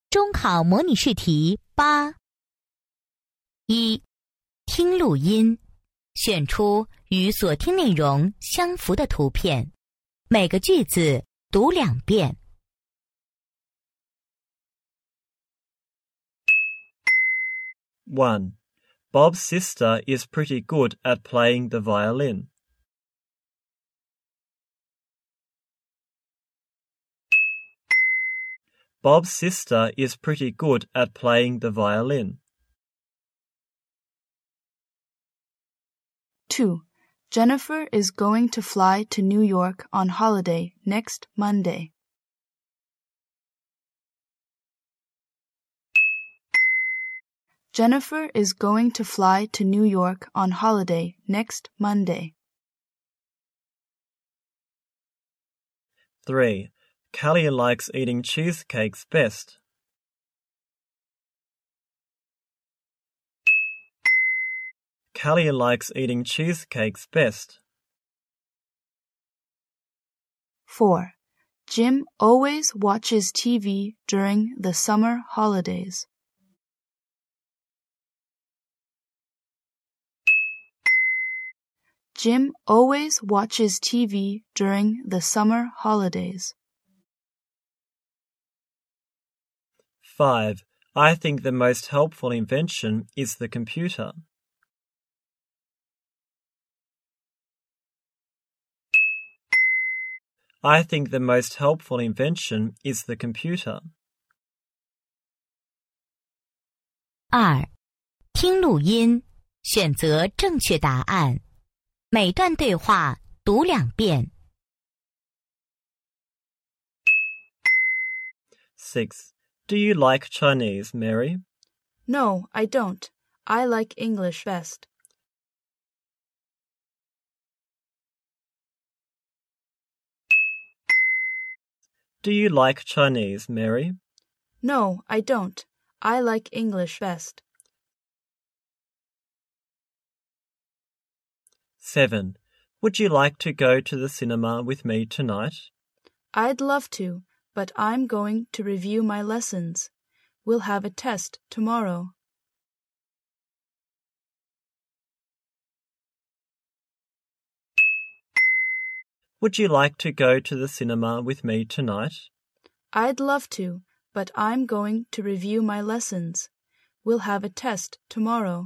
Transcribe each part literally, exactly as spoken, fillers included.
中考模拟试题八。一、听录音，选出与所听内容相符的图片，每个句子读两遍。 one. Bob's sister is pretty good at playing the violin. Bob's sister is pretty good at playing the violin. two. Jennifer is going to fly to New York on holiday next Monday. Jennifer is going to fly to New York on holiday next Monday. three. Callie likes eating cheesecakes best. Callie likes eating cheesecakes best. four. Jim always watches T V during the summer holidays. Jim always watches T V during the summer holidays. five. I think the most helpful invention is the computer. I think the most helpful invention is the computer. 二、听录音，选择正确答案，每段对话读两遍。 six. Do you like Chinese, Mary? No, I don't. I like English best. Do you like Chinese, Mary? No, I don't. I like English best. seven. Would you like to go to the cinema with me tonight? I'd love to, but I'm going to review my lessons. We'll have a test tomorrow. Would you like to go to the cinema with me tonight? I'd love to, but I'm going to review my lessons. We'll have a test tomorrow.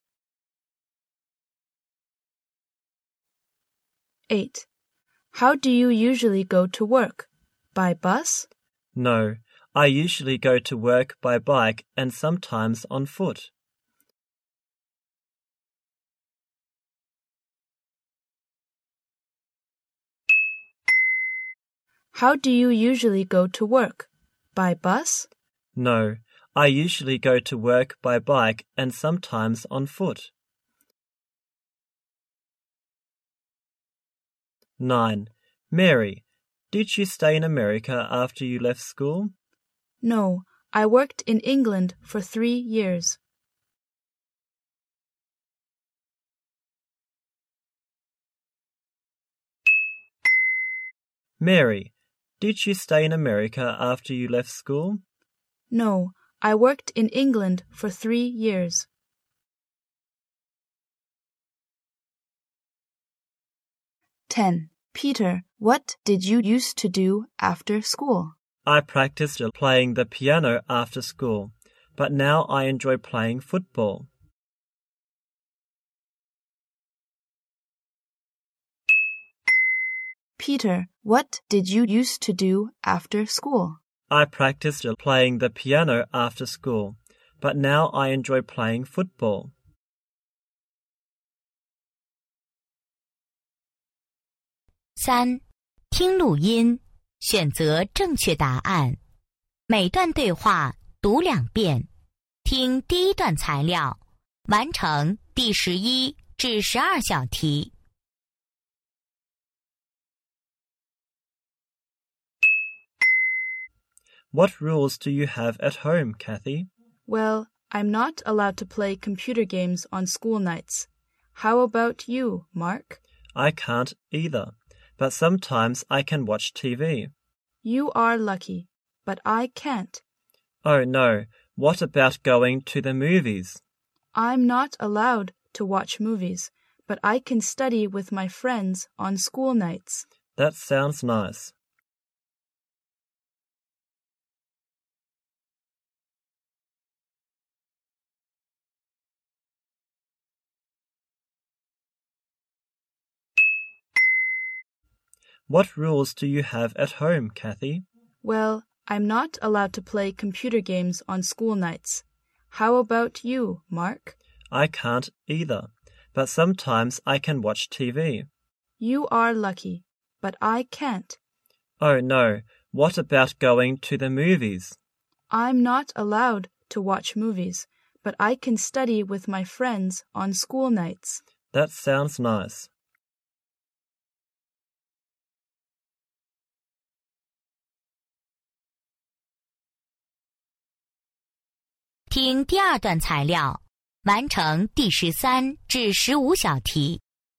eight. How do you usually go to work? By bus? No, I usually go to work by bike and sometimes on foot. How do you usually go to work? By bus? No, I usually go to work by bike and sometimes on foot. nine. Mary, did you stay in America after you left school? No, I worked in England for three years. Mary, did you stay in America after you left school? No, I worked in England for three years. ten. Peter, what did you used to do after school? I practiced playing the piano after school, but now I enjoy playing football. Peter, what did you used to do after school? I practiced playing the piano after school, but now I enjoy playing football. 三、听录音，选择正确答案，每段对话读两遍，听第一段材料，完成第十一至十二小题。 What rules do you have at home, Kathy? Well, I'm not allowed to play computer games on school nights. How about you, Mark? I can't either, but sometimes I can watch T V. You are lucky, but I can't. Oh no, what about going to the movies? I'm not allowed to watch movies, but I can study with my friends on school nights. That sounds nice. What rules do you have at home, Kathy? Well, I'm not allowed to play computer games on school nights. How about you, Mark? I can't either, but sometimes I can watch T V. You are lucky, but I can't. Oh no, what about going to the movies? I'm not allowed to watch movies, but I can study with my friends on school nights. That sounds nice. 听第二段材料，完成第十三至十五小题。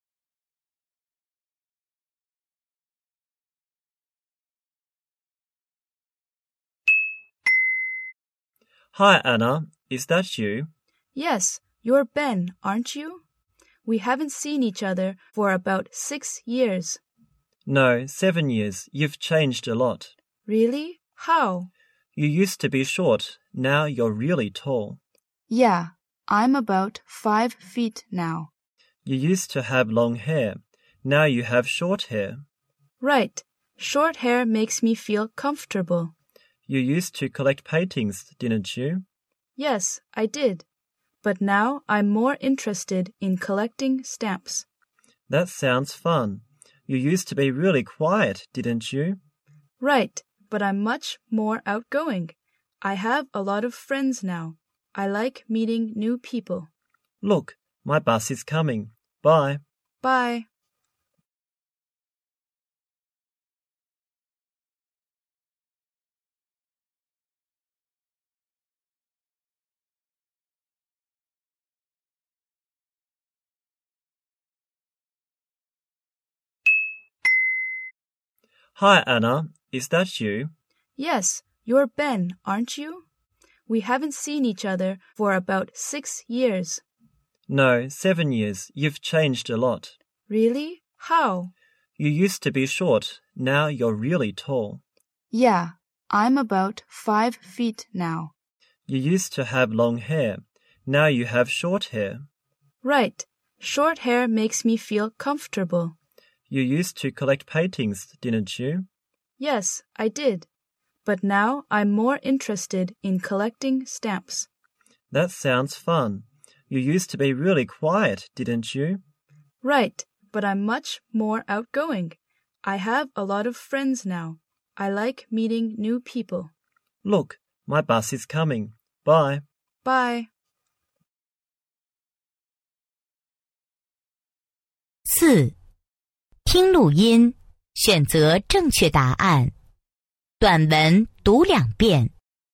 Hi, Anna. Is that you? Yes, you're Ben, aren't you? We haven't seen each other for about six years. No, seven years. You've changed a lot. Really? How? You used to be short. Now you're really tall. Yeah, I'm about five feet now. You used to have long hair. Now you have short hair. Right. Short hair makes me feel comfortable. You used to collect paintings, didn't you? Yes, I did. But now I'm more interested in collecting stamps. That sounds fun. You used to be really quiet, didn't you? Right, but I'm much more outgoing. I have a lot of friends now. I like meeting new people. Look, my bus is coming. Bye. Bye. Hi, Anna. Is that you? Yes, you're Ben, aren't you? We haven't seen each other for about six years. No, seven years. You've changed a lot. Really? How? You used to be short. Now you're really tall. Yeah, I'm about five feet now. You used to have long hair. Now you have short hair. Right. Short hair makes me feel comfortable. You used to collect paintings, didn't you? Yes, I did. But now I'm more interested in collecting stamps. That sounds fun. You used to be really quiet, didn't you? Right, but I'm much more outgoing. I have a lot of friends now. I like meeting new people. Look, my bus is coming. Bye. Bye. 四、听录音，选择正确答案。短文读两遍。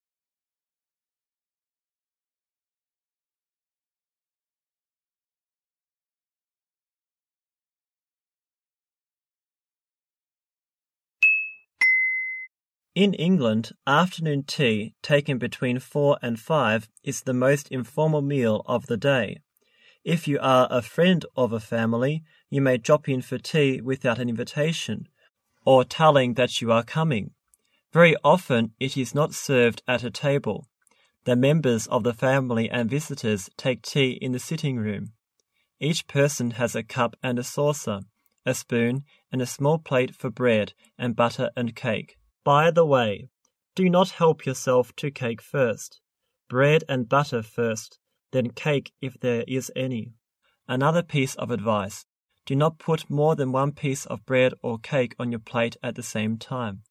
In England, afternoon tea, taken between four and five, is the most informal meal of the day. If you are a friend of a family, you may drop in for tea without an invitation, or telling that you are coming. Very often it is not served at a table. The members of the family and visitors take tea in the sitting room. Each person has a cup and a saucer, a spoon, and a small plate for bread and butter and cake. By the way, do not help yourself to cake first. Bread and butter first, then cake if there is any. Another piece of advice: do not put more than one piece of bread or cake on your plate at the same time.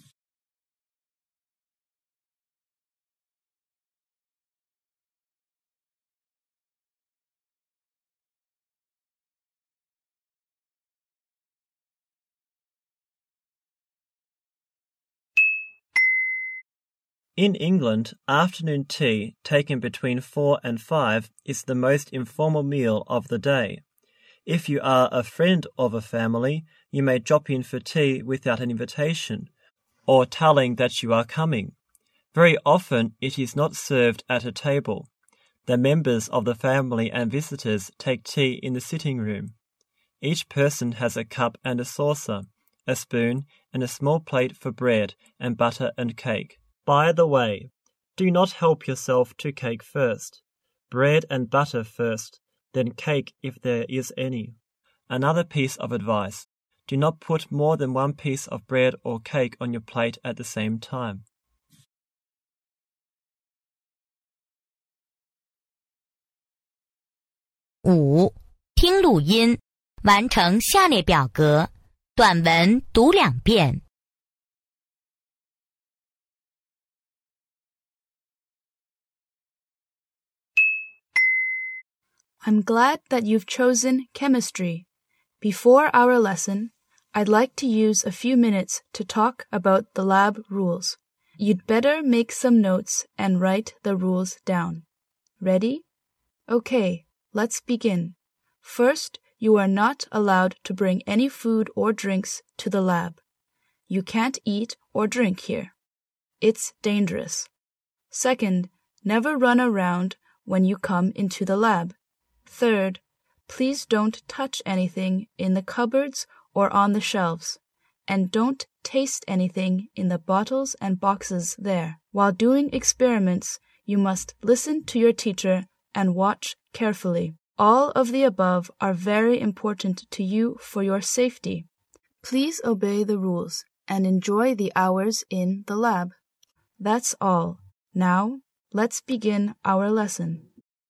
In England, afternoon tea, taken between four and five, is the most informal meal of the day. If you are a friend of a family, you may drop in for tea without an invitation, or telling that you are coming. Very often it is not served at a table. The members of the family and visitors take tea in the sitting room. Each person has a cup and a saucer, a spoon, and a small plate for bread and butter and cake. By the way, do not help yourself to cake first. Bread and butter first, then cake if there is any. Another piece of advice: do not put more than one piece of bread or cake on your plate at the same time. 五、听录音，完成下列表格，短文读两遍。 I'm glad that you've chosen chemistry. Before our lesson, I'd like to use a few minutes to talk about the lab rules. You'd better make some notes and write the rules down. Ready? Okay, let's begin. First, you are not allowed to bring any food or drinks to the lab. You can't eat or drink here. It's dangerous. Second, never run around when you come into the lab. Third, please don't touch anything in the cupboards or on the shelves, and don't taste anything in the bottles and boxes there. While doing experiments, you must listen to your teacher and watch carefully. All of the above are very important to you for your safety. Please obey the rules and enjoy the hours in the lab. That's all. Now, let's begin our lesson.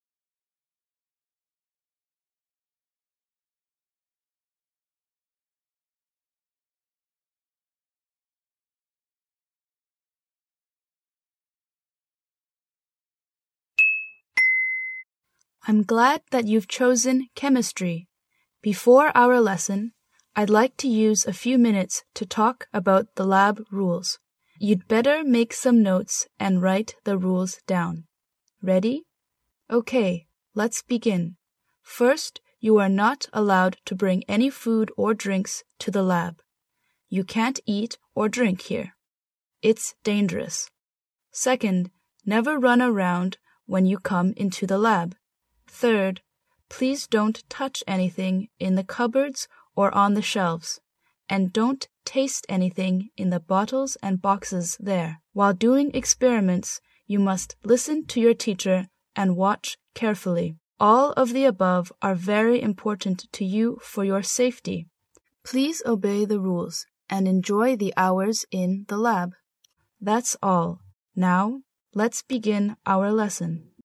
I'm glad that you've chosen chemistry. Before our lesson, I'd like to use a few minutes to talk about the lab rules. You'd better make some notes and write the rules down. Ready? Okay, let's begin. First, you are not allowed to bring any food or drinks to the lab. You can't eat or drink here. It's dangerous. Second, never run around when you come into the lab. Third, please don't touch anything in the cupboards or on the shelves, and don't taste anything in the bottles and boxes there. While doing experiments, you must listen to your teacher and watch carefully. All of the above are very important to you for your safety. Please obey the rules and enjoy the hours in the lab. That's all. Now, let's begin our lesson.